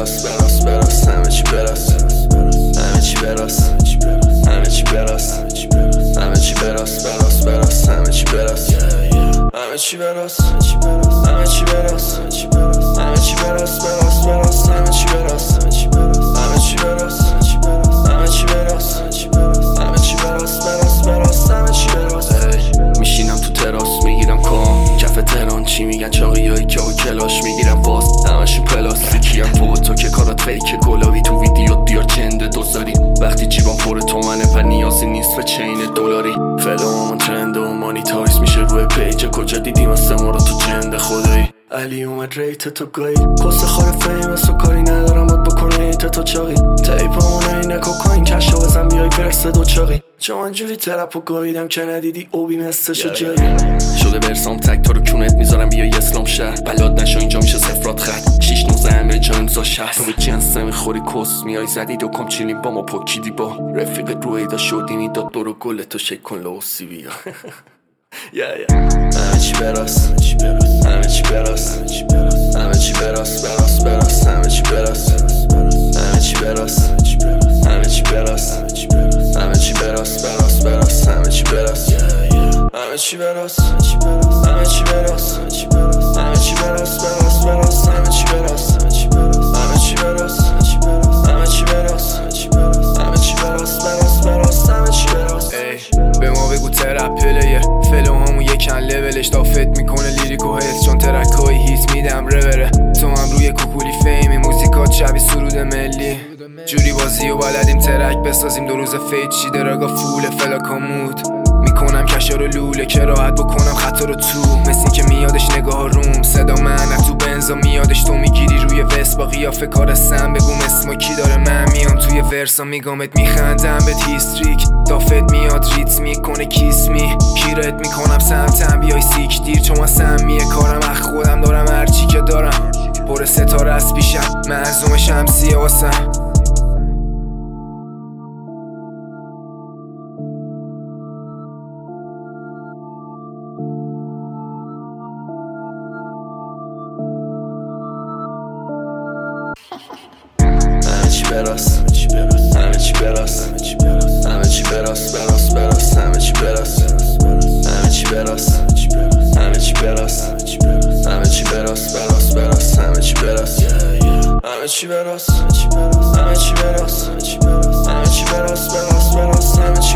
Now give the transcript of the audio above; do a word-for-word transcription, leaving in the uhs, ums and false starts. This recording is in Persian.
براس براس براس همه چی براس همه چی براس همه چی براس همه چی براس براس براس همه چی براس همه چی براس همه چی براس همه چی براس براس براس همه چی براس همه چی براس همه چی براس همه چی براس براس براس همه چی براس. میشینم تو تراس میگیرم کام کف تهران چی میگن چاقیایی که و کلاش میگیرم باز همشون پلاستیکی هم تو تو که کارات فیک گلابی تو ویدیو دیار چنده دوزاری وقتی جیبان پر تومنه پر نیازی نیست به چین دلاری فلومون ترند و مانیتایز میشه روی پیج کجا دیدیم از ما رو تو چنده خدایی علی اومد ریت تو گایی کس خار فیمس و کاری ندارم بود بکنه ایت تو چاقی تیپمونه اینه کوکاین کشو بزن بیای برسه دو چاقی چون منجوری ترپ و گاییدم که ندیدی اوبی مستشو جایی شده برسام تک تو رو کونت میذارم بیای اسلام شهر بلاد نشو اینجا میشه صفرات خط شیش نوزه امره جا امضا شهست تو به جنس نمیخوری کس میای زدی دو کم چیلیم با ما پاکیدی با رفیق رویدا شدینی داد برو گلتو شک کن لوسی بیا همه چی براس همه چی براس همه چی براس براس براس همه چی براس همه چی براس همه چی براس همه چی براس براس براس همه چی براس همه چی براس همه چی براس همه چی براس براس براس همه چی براس همه چی براس همه چی براس همه چی براس براس براس همه چی براس. به ما بگو ترپ پلیر فلو همون یکن لولش دافت میکنه لیریک و حس چون ترک های هیت میدم ربره تو هم روی کوکولی فیمی موزیکات شبیه سرود ملی جوری بازی و بلدیم ترک بسازیم دو روز فیت چی دراگا فوله فلاکامود میکنم کشا رو لوله که راحت بکنم خطا رو تو مثل که میادش نگاه روم صدا من تو بنزا میادش تو میگیری روی وست با قیافه کارستم بگو اسما کی داره من میام توی ورسا میگامت میخندم به هیستریک دافت میاد ریت میکنه کیس می پیرت میکنم سمتم بیای سیک دیر چون من سمیه کارم اخ خودم دارم هرچی که دارم پر ستاره از پیشم مرزوم شمسیه واسم. همه چی براس همه چی براس همه چی براس براس براس همه چی براس همه چی براس همه چی براس همه چی براس براس براس همه چی براس همه چی براس همه چی براس همه چی براس براس براس همه چی